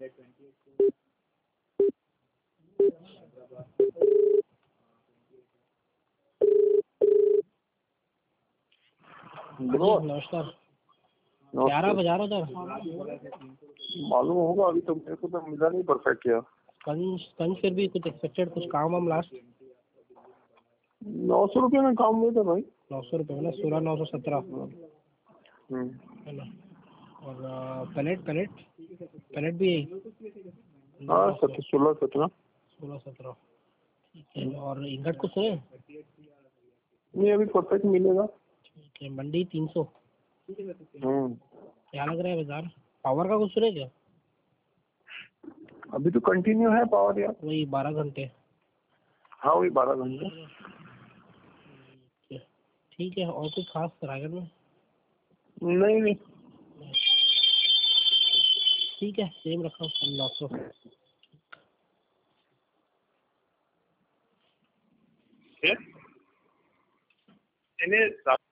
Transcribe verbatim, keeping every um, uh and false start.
नमस्कार। ग्यारह बजा रहा था। मालूम होगा, अभी तो मेरे को तो मिला नहीं परफेक्ट यार। कंस कंस फिर भी कुछ एक्सपेक्टेड कुछ काम हम लास्ट नौ सौ रुपये में काम हुआ था भाई। नौ सौ रुपये मतलब सोलह नौ सौ सत्रह हम्म। है ना। और पैलेट पैलेट पैलेट भी हाँ सत्रह सोलह सत्रह सोलह सत्रह ठीक है। और इंगट कुछ है नहीं, अभी परफेक्ट मिलेगा। ठीक है। मंडी तीन सौ। हम्म। क्या लग रहा है बाजार? पावर का कुछ सुने क्या? अभी तो कंटिन्यू है पावर यार। वही बारह घंटे। हाँ वही बारह घंटे। ठीक है। और कुछ खास रायगढ़ में? नहीं नहीं ठीक है, सेम रखा नौ सौ। क्या?